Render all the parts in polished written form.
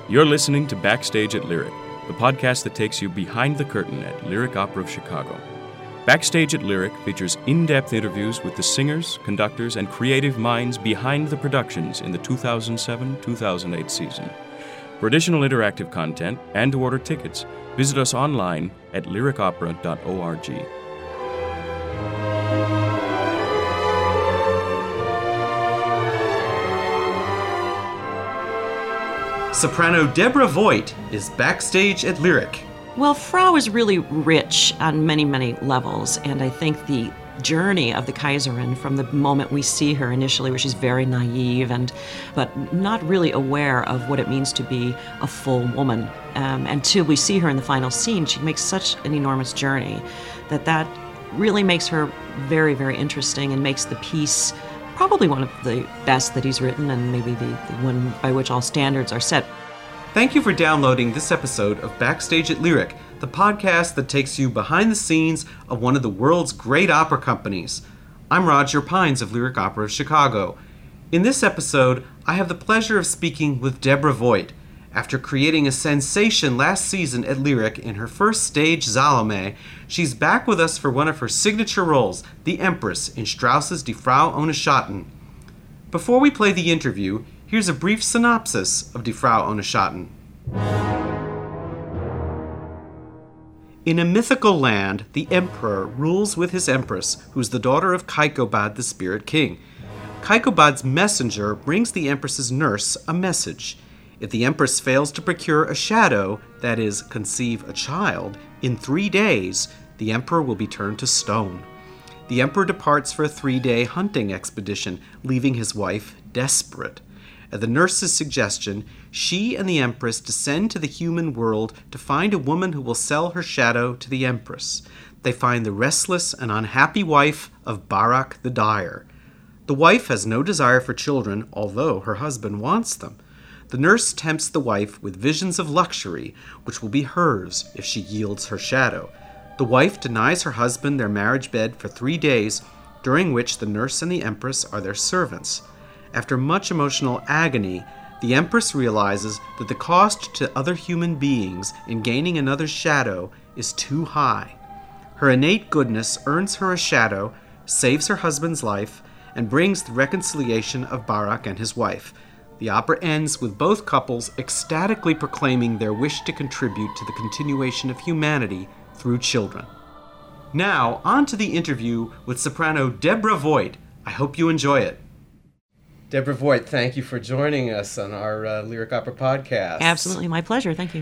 You're listening to Backstage at Lyric, the podcast that takes you behind the curtain at Lyric Opera of Chicago. Backstage at Lyric features in-depth interviews with the singers, conductors, and creative minds behind the productions in the 2007-2008 season. For additional interactive content and to order tickets, visit us online at lyricopera.org. Soprano Deborah Voigt is backstage at Lyric. Well, Frau is really rich on many, many levels, and I think the journey of the Kaiserin from the moment we see her initially, where she's very naive but not really aware of what it means to be a full woman, until we see her in the final scene, she makes such an enormous journey that really makes her very, very interesting and makes the piece probably one of the best that he's written, and maybe the one by which all standards are set. Thank you for downloading this episode of Backstage at Lyric, the podcast that takes you behind the scenes of one of the world's great opera companies. I'm Roger Pines of Lyric Opera of Chicago. In this episode, I have the pleasure of speaking with Deborah Voigt. After creating a sensation last season at Lyric in her first stage, Salome, she's back with us for one of her signature roles, the Empress in Strauss's Die Frau ohne Schatten. Before we play the interview, here's a brief synopsis of Die Frau ohne Schatten. In a mythical land, the emperor rules with his empress, who's the daughter of Kaikobad, the spirit king. Kaikobad's messenger brings the empress's nurse a message. If the empress fails to procure a shadow, that is, conceive a child, in 3 days, the emperor will be turned to stone. The emperor departs for a 3-day hunting expedition, leaving his wife desperate. At the nurse's suggestion, she and the empress descend to the human world to find a woman who will sell her shadow to the empress. They find the restless and unhappy wife of Barak the Dyer. The wife has no desire for children, although her husband wants them. The nurse tempts the wife with visions of luxury, which will be hers if she yields her shadow. The wife denies her husband their marriage bed for 3 days, during which the nurse and the empress are their servants. After much emotional agony, the empress realizes that the cost to other human beings in gaining another's shadow is too high. Her innate goodness earns her a shadow, saves her husband's life, and brings the reconciliation of Barak and his wife. The opera ends with both couples ecstatically proclaiming their wish to contribute to the continuation of humanity through children. Now, on to the interview with soprano Deborah Voigt. I hope you enjoy it. Deborah Voigt, thank you for joining us on our Lyric Opera podcast. Absolutely, my pleasure. Thank you.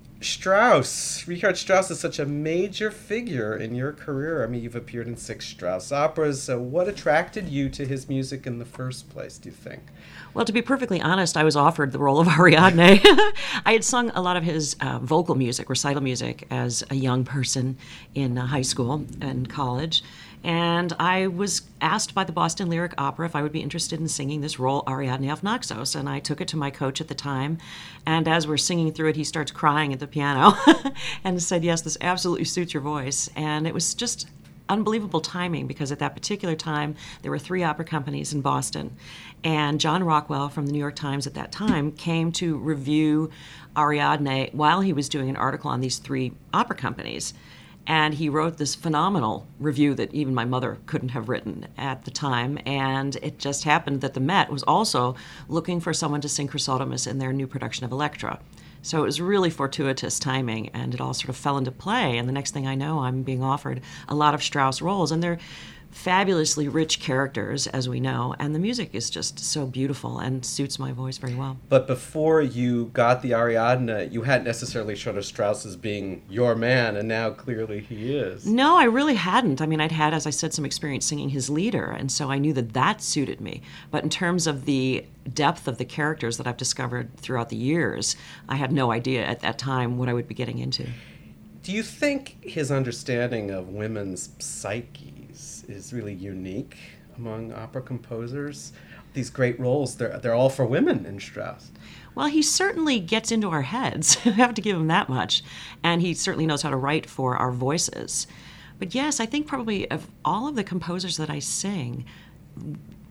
Richard Strauss is such a major figure in your career. I mean, you've appeared in 6 Strauss operas. What attracted you to his music in the first place, do you think? Well, to be perfectly honest, I was offered the role of Ariadne. I had sung a lot of his vocal music, recital music, as a young person in high school and college. And I was asked by the Boston Lyric Opera if I would be interested in singing this role, Ariadne of Naxos. And I took it to my coach at the time. And as we're singing through it, he starts crying at the piano and said, yes, this absolutely suits your voice. And it was just unbelievable timing, because at that particular time, there were 3 opera companies in Boston. And John Rockwell from the New York Times at that time came to review Ariadne while he was doing an article on these 3 opera companies. And he wrote this phenomenal review that even my mother couldn't have written at the time. And it just happened that the Met was also looking for someone to sing Chrysothemis in their new production of Elektra. So it was really fortuitous timing, and it all sort of fell into play. And the next thing I know, I'm being offered a lot of Strauss roles. And they're fabulously rich characters, as we know, and the music is just so beautiful and suits my voice very well. But before you got the Ariadne, you hadn't necessarily shown of Strauss as being your man, and now clearly he is. No, I really hadn't. I mean, I'd had, as I said, some experience singing his leader, and so I knew that suited me. But in terms of the depth of the characters that I've discovered throughout the years, I had no idea at that time what I would be getting into. Do you think his understanding of women's psyche is really unique among opera composers? These great roles, they're all for women in Strauss. Well, he certainly gets into our heads. I have to give him that much. And he certainly knows how to write for our voices. But yes, I think probably of all of the composers that I sing,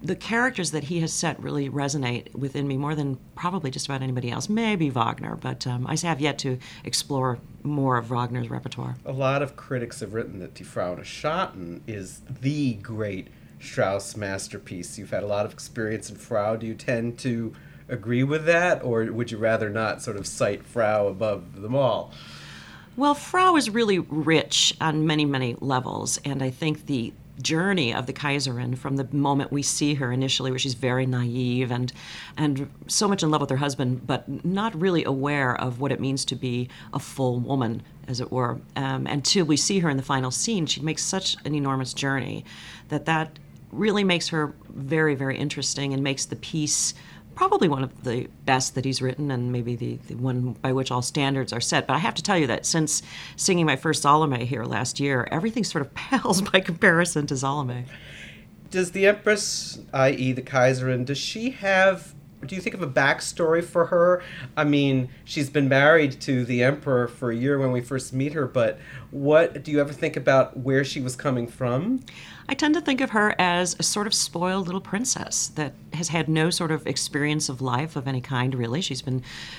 the characters that he has set really resonate within me more than probably just about anybody else. Maybe Wagner, but I have yet to explore more of Wagner's repertoire. A lot of critics have written that Die Frau ohne Schatten is the great Strauss masterpiece. You've had a lot of experience in Frau. Do you tend to agree with that, or would you rather not sort of cite Frau above them all? Well, Frau is really rich on many, many levels, and I think the journey of the Kaiserin from the moment we see her initially, where she's very naive and so much in love with her husband, but not really aware of what it means to be a full woman, as it were. Until we see her in the final scene, she makes such an enormous journey that really makes her very, very interesting and makes the piece probably one of the best that he's written, and maybe the one by which all standards are set. But I have to tell you that since singing my first Salome here last year, everything sort of pales by comparison to Salome. Does the Empress, i.e. the Kaiserin, do you think of a backstory for her? I mean, she's been married to the Emperor for a year when we first meet her, but do you ever think about where she was coming from? I tend to think of her as a sort of spoiled little princess that has had no sort of experience of life of any kind, really. She's been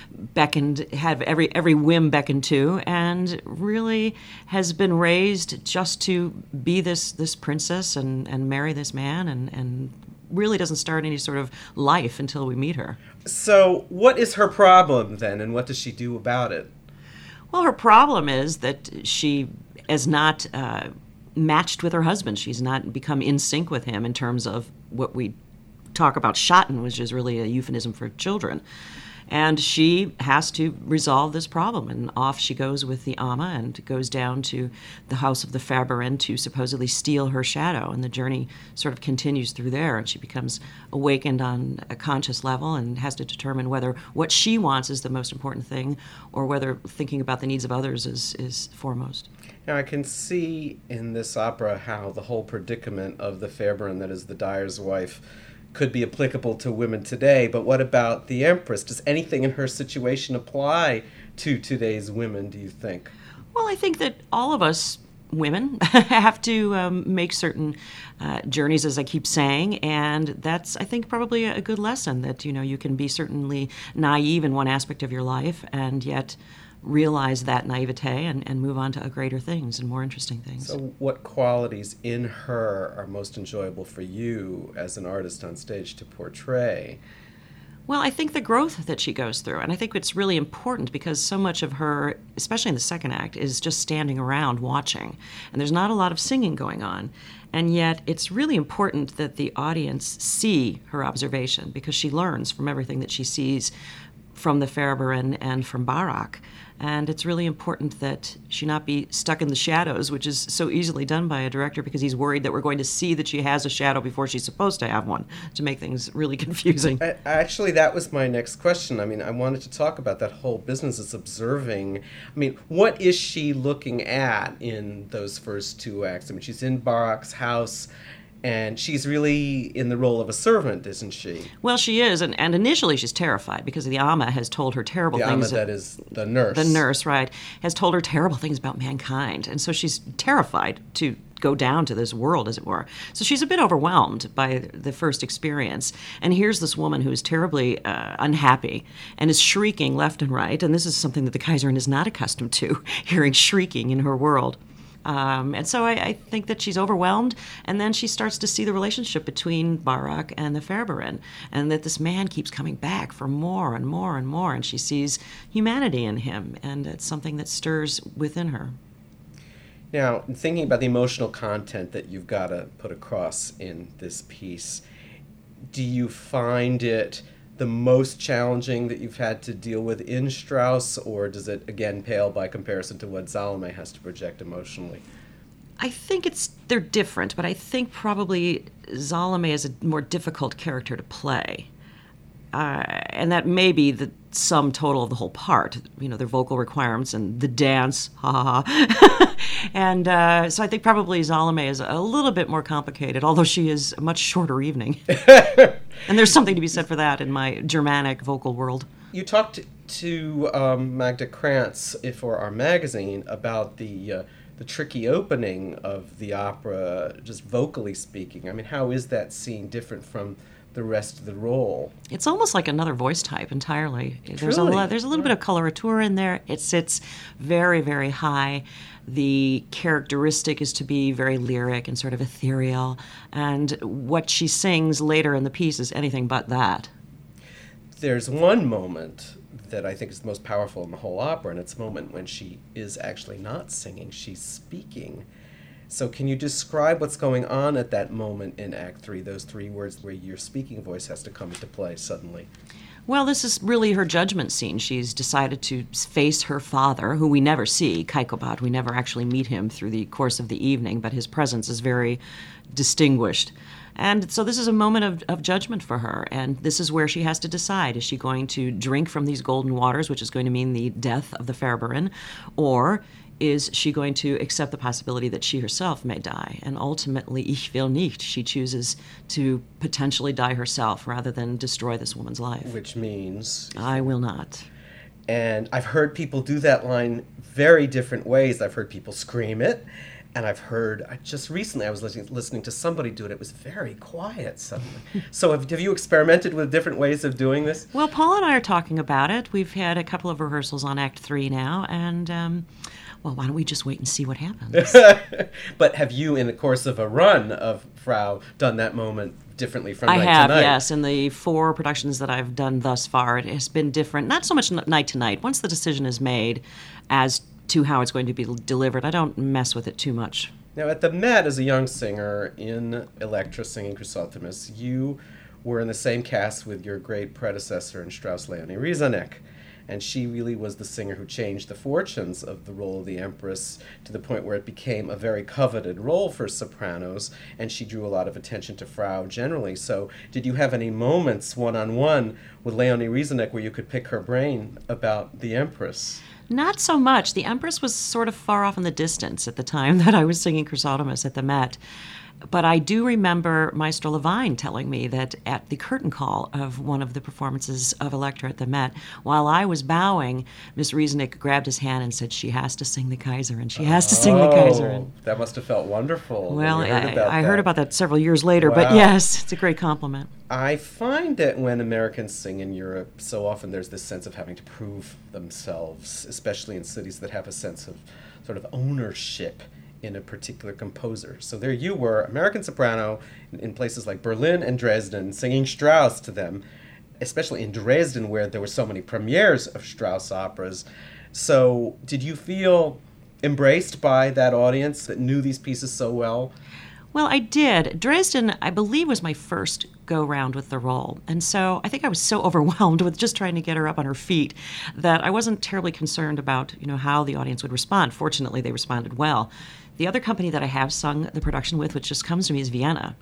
had every whim beckoned to, and really has been raised just to be this princess and marry this man, and really doesn't start any sort of life until we meet her. So what is her problem then, and what does she do about it? Well, her problem is that she is not matched with her husband. She's not become in sync with him in terms of what we talk about Schatten, which is really a euphemism for children. And she has to resolve this problem, and off she goes with the Amma and goes down to the house of the Färberin to supposedly steal her shadow, and the journey sort of continues through there, and she becomes awakened on a conscious level and has to determine whether what she wants is the most important thing or whether thinking about the needs of others is foremost. Now, I can see in this opera how the whole predicament of the Färberin, that is the dyer's wife, could be applicable to women today, but what about the Empress? Does anything in her situation apply to today's women, do you think? Well, I think that all of us women have to make certain journeys, as I keep saying, and that's, I think, probably a good lesson that, you can be certainly naive in one aspect of your life and yet realize that naivete and move on to greater things and more interesting things. So what qualities in her are most enjoyable for you as an artist on stage to portray? Well, I think the growth that she goes through, and I think it's really important because so much of her, especially in the second act, is just standing around watching, and there's not a lot of singing going on. And yet it's really important that the audience see her observation because she learns from everything that she sees from the Färberin and from Barak. And it's really important that she not be stuck in the shadows, which is so easily done by a director because he's worried that we're going to see that she has a shadow before she's supposed to have one, to make things really confusing. Actually, that was my next question. I mean, I wanted to talk about that whole business of observing. I mean, what is she looking at in those first two acts? I mean, she's in Barak's house, and she's really in the role of a servant, isn't she? Well, she is, and initially she's terrified because the Amma has told her terrible things. The Amma, that is the nurse. The nurse, right, has told her terrible things about mankind, and so she's terrified to go down to this world, as it were. So she's a bit overwhelmed by the first experience, and here's this woman who is terribly unhappy and is shrieking left and right, and this is something that the Kaiserin is not accustomed to, hearing shrieking in her world. And so I think that she's overwhelmed, and then she starts to see the relationship between Barak and the Färberin, and that this man keeps coming back for more and more and more, and she sees humanity in him, and it's something that stirs within her. Now, thinking about the emotional content that you've got to put across in this piece, do you find it the most challenging that you've had to deal with in Strauss, or does it, again, pale by comparison to what Salome has to project emotionally? I think they're different, but I think probably Salome is a more difficult character to play. And that may be the sum total of the whole part, their vocal requirements and the dance, ha ha ha. And so I think probably Salome is a little bit more complicated, although she is a much shorter evening. And there's something to be said for that in my Germanic vocal world. You talked to Magda Krantz for our magazine about the the tricky opening of the opera, just vocally speaking. I mean, how is that scene different from the rest of the role? It's almost like another voice type entirely. There's Truly. there's a little bit of coloratura in there. It sits very, very high. The characteristic is to be very lyric and sort of ethereal, and what she sings later in the piece is anything but that. There's one moment that I think is the most powerful in the whole opera, and it's a moment when she is actually not singing, she's speaking. So can you describe what's going on at that moment in Act 3, those 3 words where your speaking voice has to come into play suddenly? Well, this is really her judgment scene. She's decided to face her father, who we never see, Kaikobad. We never actually meet him through the course of the evening, but his presence is very distinguished. And so this is a moment of judgment for her, and this is where she has to decide. Is she going to drink from these golden waters, which is going to mean the death of the Färberin, or is she going to accept the possibility that she herself may die? And ultimately, ich will nicht. She chooses to potentially die herself rather than destroy this woman's life. Which means... I will not. And I've heard people do that line very different ways. I've heard people scream it, and I've heard... Just recently I was listening to somebody do it. It was very quiet suddenly. So have you experimented with different ways of doing this? Well, Paul and I are talking about it. We've had a couple of rehearsals on Act 3 now, and... well, why don't we just wait and see what happens? But have you, in the course of a run of Frau, done that moment differently from night to night? I have, yes. In the 4 productions that I've done thus far, it has been different. Not so much night to night. Once the decision is made as to how it's going to be delivered, I don't mess with it too much. Now, at the Met, as a young singer in Elektra singing Chrysothemis, you were in the same cast with your great predecessor in Strauss, Leonie Rieseneck. And she really was the singer who changed the fortunes of the role of the Empress to the point where it became a very coveted role for sopranos, and she drew a lot of attention to Frau generally. So did you have any moments one-on-one with Leonie Rieseneck where you could pick her brain about the Empress? Not so much. The Empress was sort of far off in the distance at the time that I was singing Chrysothemis at the Met. But I do remember Maestro Levine telling me that at the curtain call of one of the performances of Elektra at the Met, while I was bowing, Miss Rieseneck grabbed his hand and said, she has to sing the Kaiser, and she has to sing the Kaiser. And, that must have felt wonderful. Well, I heard about that several years later, Wow. But yes, it's a great compliment. I find that when Americans sing in Europe, so often there's this sense of having to prove themselves, especially in cities that have a sense of sort of ownership in a particular composer. So there you were, American soprano, in places like Berlin and Dresden, singing Strauss to them, especially in Dresden where there were so many premieres of Strauss operas. So did you feel embraced by that audience that knew these pieces so well? Well, I did. Dresden, I believe, was my first go-round with the role. And so I think I was so overwhelmed with just trying to get her up on her feet that I wasn't terribly concerned about, how the audience would respond. Fortunately, they responded well. The other company that I have sung the production with, which just comes to me, is Vienna.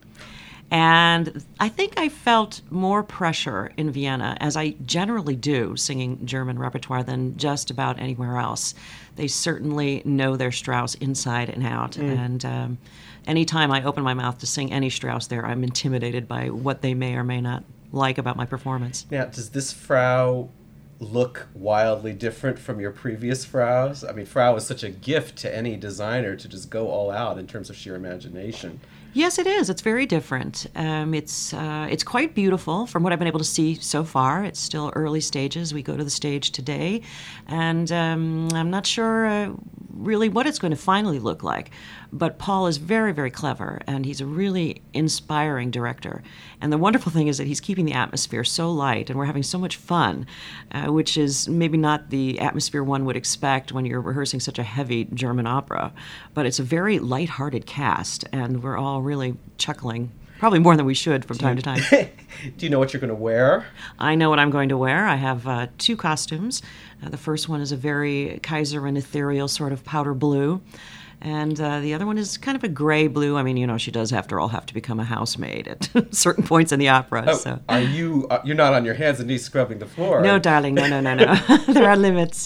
And I think I felt more pressure in Vienna, as I generally do, singing German repertoire than just about anywhere else. They certainly know their Strauss inside and out. And anytime I open my mouth to sing any Strauss there, I'm intimidated by what they may or may not like about my performance. Now, does this Frau look wildly different from your previous Fraus? I mean, Frau is such a gift to any designer to just go all out in terms of sheer imagination. Yes, it is. It's very different. It's quite beautiful from what I've been able to see so far. It's still early stages. We go to the stage today, and I'm not sure really what it's going to finally look like. But Paul is very, very clever, and he's a really inspiring director. And the wonderful thing is that he's keeping the atmosphere so light, and we're having so much fun, which is maybe not the atmosphere one would expect when you're rehearsing such a heavy German opera. But it's a very lighthearted cast, and we're all really chuckling, probably more than we should from time to time. Do you know what you're going to wear? I know what I'm going to wear. I have 2 costumes. The first one is a very Kaiser and ethereal sort of powder blue. And the other one is kind of a gray blue. I mean, she does, after all, have to become a housemaid at certain points in the opera. Oh, so. Are you? You're not on your hands and knees scrubbing the floor. No, darling. No. There are limits.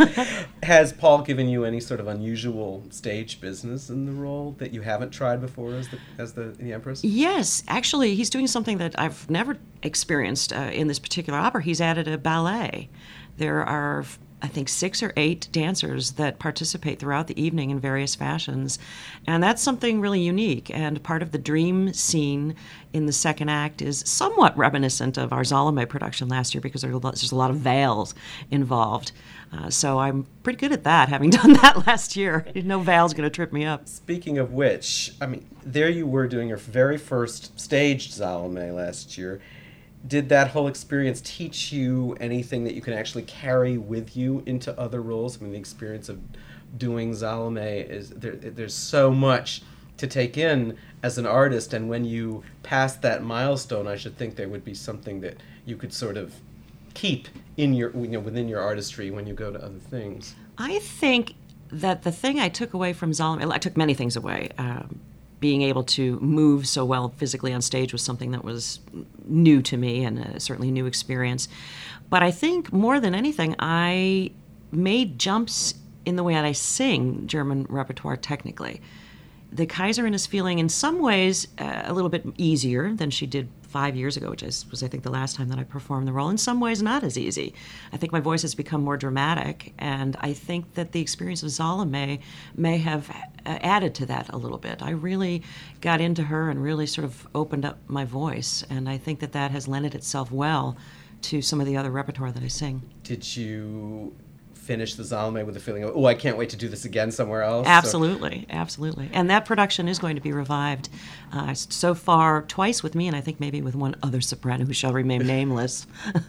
Has Paul given you any sort of unusual stage business in the role that you haven't tried before as the Empress? Yes, actually, he's doing something that I've never experienced in this particular opera. He's added a ballet. There are I think 6 or 8 dancers that participate throughout the evening in various fashions. And that's something really unique. And part of the dream scene in the second act is somewhat reminiscent of our Salome production last year because there's a lot of veils involved. So I'm pretty good at that, having done that last year. No veil's going to trip me up. Speaking of which, I mean, there you were doing your very first staged Salome last year. Did that whole experience teach you anything that you can actually carry with you into other roles? I mean, the experience of doing Salome is there's so much to take in as an artist, and when you pass that milestone, I should think there would be something that you could sort of keep in your, within your artistry when you go to other things. I think that the thing I took away from Salome, I took many things away. Being able to move so well physically on stage was something that was new to me and certainly a new experience. But I think more than anything, I made jumps in the way that I sing German repertoire technically. The Kaiserin is feeling in some ways a little bit easier than she did 5 years ago, which was I think the last time that I performed the role. In some ways not as easy. I think my voice has become more dramatic, and I think that the experience of Salome may have added to that a little bit. I really got into her and really sort of opened up my voice, and I think that that has lended itself well to some of the other repertoire that I sing. Did you finish the Salome with a feeling of, oh, I can't wait to do this again somewhere else? Absolutely, absolutely. And that production is going to be revived so far twice with me, and I think maybe with one other soprano who shall remain nameless.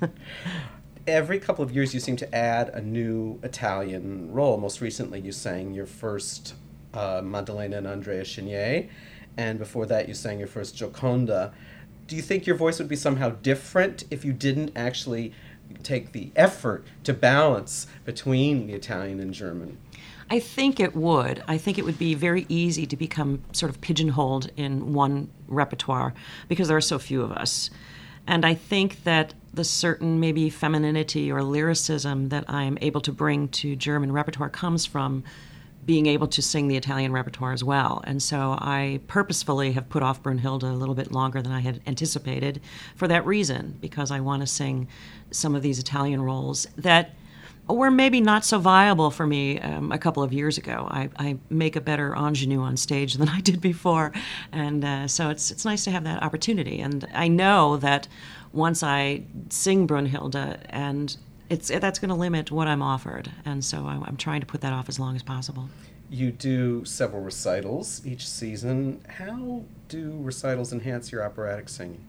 Every couple of years you seem to add a new Italian role. Most recently you sang your first Maddalena and Andrea Chenier, and before that you sang your first Gioconda. Do you think your voice would be somehow different if you didn't actually take the effort to balance between the Italian and German? I think it would. I think it would be very easy to become sort of pigeonholed in one repertoire because there are so few of us. And I think that the certain maybe femininity or lyricism that I'm able to bring to German repertoire comes from being able to sing the Italian repertoire as well. And so I purposefully have put off Brunhilde a little bit longer than I had anticipated for that reason, because I want to sing some of these Italian roles that were maybe not so viable for me a couple of years ago. I make a better ingenue on stage than I did before, and so it's nice to have that opportunity. And I know that once I sing Brunhilde, and that's going to limit what I'm offered, and so I'm trying to put that off as long as possible. You do several recitals each season. How do recitals enhance your operatic singing?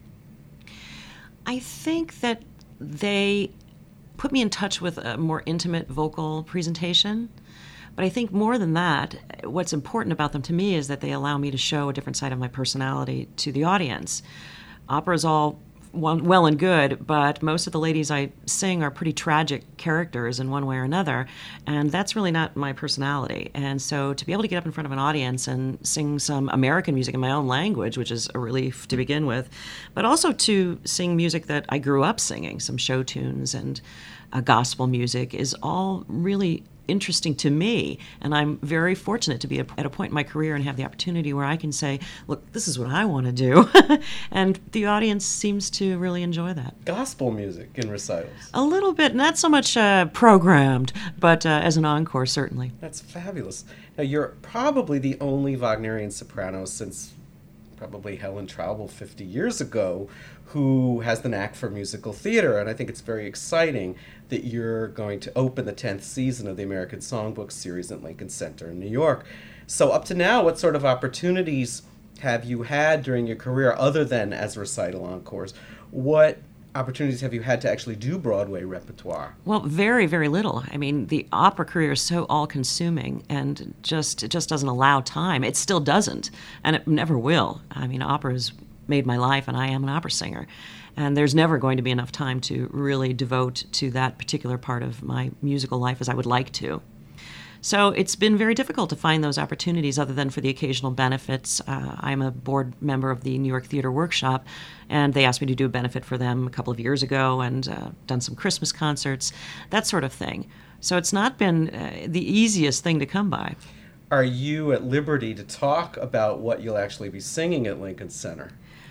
I think that they put me in touch with a more intimate vocal presentation. But I think more than that, what's important about them to me is that they allow me to show a different side of my personality to the audience. Opera is all well and good, but most of the ladies I sing are pretty tragic characters in one way or another, and that's really not my personality. And so to be able to get up in front of an audience and sing some American music in my own language, which is a relief to begin with, but also to sing music that I grew up singing, some show tunes and gospel music, is all really interesting to me, and I'm very fortunate to be at a point in my career and have the opportunity where I can say, look, this is what I want to do. And the audience seems to really enjoy that. Gospel music in recitals? A little bit, not so much programmed, but as an encore, certainly. That's fabulous. Now, you're probably the only Wagnerian soprano since probably Helen Traubel 50 years ago who has the knack for musical theater, and I think it's very exciting that you're going to open the 10th season of the American Songbook series at Lincoln Center in New York. So up to now, what sort of opportunities have you had during your career other than as recital encores? What opportunities have you had to actually do Broadway repertoire? Well, very, very little. I mean, the opera career is so all-consuming, and it just doesn't allow time. It still doesn't, and it never will. I mean, opera has made my life, and I am an opera singer. And there's never going to be enough time to really devote to that particular part of my musical life as I would like to. So it's been very difficult to find those opportunities other than for the occasional benefits. I'm a board member of the New York Theater Workshop, and they asked me to do a benefit for them a couple of years ago, and done some Christmas concerts, that sort of thing. So it's not been the easiest thing to come by. Are you at liberty to talk about what you'll actually be singing at Lincoln Center?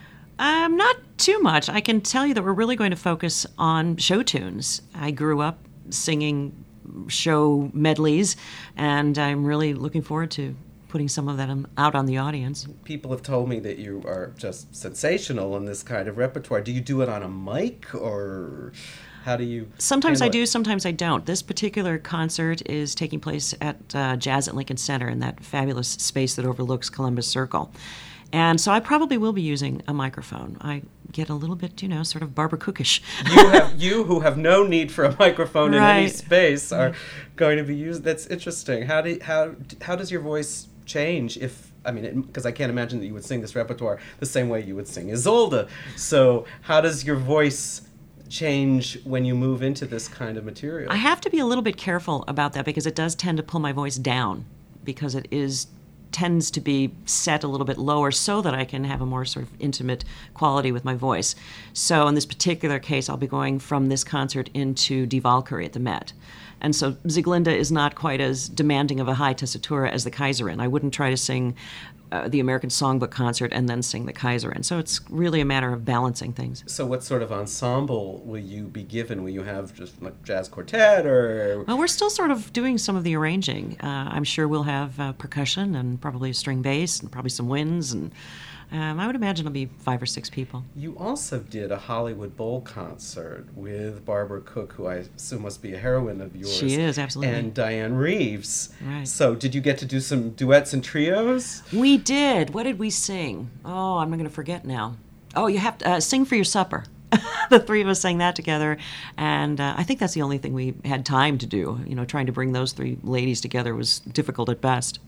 Not too much. I can tell you that we're really going to focus on show tunes. I grew up singing show medleys, and I'm really looking forward to putting some of that out on the audience. People have told me that you are just sensational in this kind of repertoire. Do you do it on a mic, or how do you? Sometimes I handle do, it? sometimes I don't. This particular concert is taking place at Jazz at Lincoln Center in that fabulous space that overlooks Columbus Circle. And so I probably will be using a microphone. I get a little bit, sort of Barbara Cookish. You who have no need for a microphone in any Right. space are going to be used. That's interesting. How does your voice change because I can't imagine that you would sing this repertoire the same way you would sing Isolde. So how does your voice change when you move into this kind of material? I have to be a little bit careful about that because it does tend to pull my voice down because it tends to be set a little bit lower so that I can have a more sort of intimate quality with my voice. So in this particular case, I'll be going from this concert into Die Walküre at the Met. And so Sieglinde is not quite as demanding of a high tessitura as the Kaiserin. I wouldn't try to sing the American Songbook concert and then sing the Kaiserin. So it's really a matter of balancing things. So what sort of ensemble will you be given? Will you have just like jazz quartet or? Well, we're still sort of doing some of the arranging. I'm sure we'll have percussion and probably a string bass and probably some winds. And I would imagine it'll be 5 or 6 people. You also did a Hollywood Bowl concert with Barbara Cook, who I assume must be a heroine of yours. She is, absolutely. And Diane Reeves. Right. So did you get to do some duets and trios? We did. What did we sing? Oh, I'm going to forget now. Oh, you have to Sing for Your Supper. The 3 of us sang that together, and I think that's the only thing we had time to do. Trying to bring those 3 ladies together was difficult at best.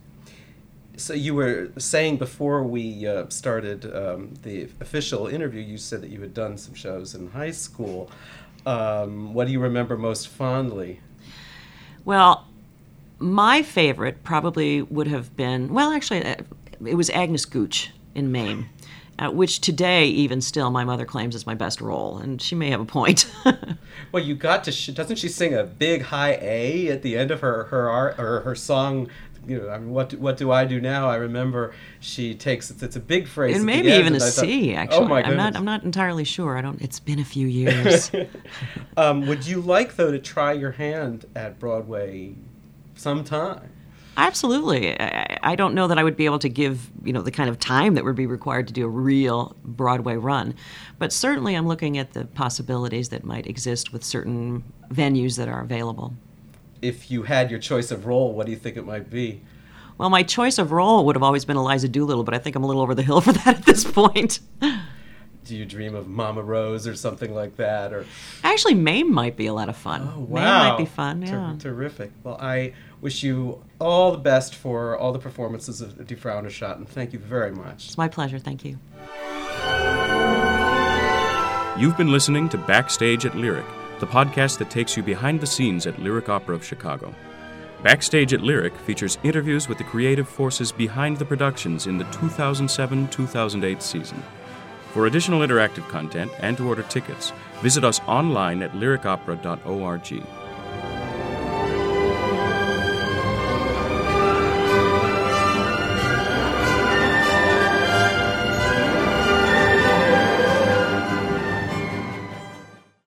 So you were saying before we started the official interview, you said that you had done some shows in high school. What do you remember most fondly? Well, my favorite probably would have been, it was Agnes Gooch in Maine, which today, even still, my mother claims is my best role, and she may have a point. Well, you got to, doesn't she sing a big high A at the end of her song? What do I do now? I remember she takes it's a big phrase. And at maybe the end, even a and I thought, C, actually. Oh my goodness. I'm not entirely sure. It's been a few years. Would you like though to try your hand at Broadway sometime? Absolutely. I don't know that I would be able to give, the kind of time that would be required to do a real Broadway run. But certainly I'm looking at the possibilities that might exist with certain venues that are available. If you had your choice of role, what do you think it might be? Well, my choice of role would have always been Eliza Doolittle, but I think I'm a little over the hill for that at this point. Do you dream of Mama Rose or something like that? Or Actually, Mame might be a lot of fun. Oh, wow. Mame might be fun, yeah. Terrific. Well, I wish you all the best for all the performances of Die Frauenstadt, and thank you very much. It's my pleasure. Thank you. You've been listening to Backstage at Lyric, the podcast that takes you behind the scenes at Lyric Opera of Chicago. Backstage at Lyric features interviews with the creative forces behind the productions in the 2007-2008 season. For additional interactive content and to order tickets, visit us online at lyricopera.org.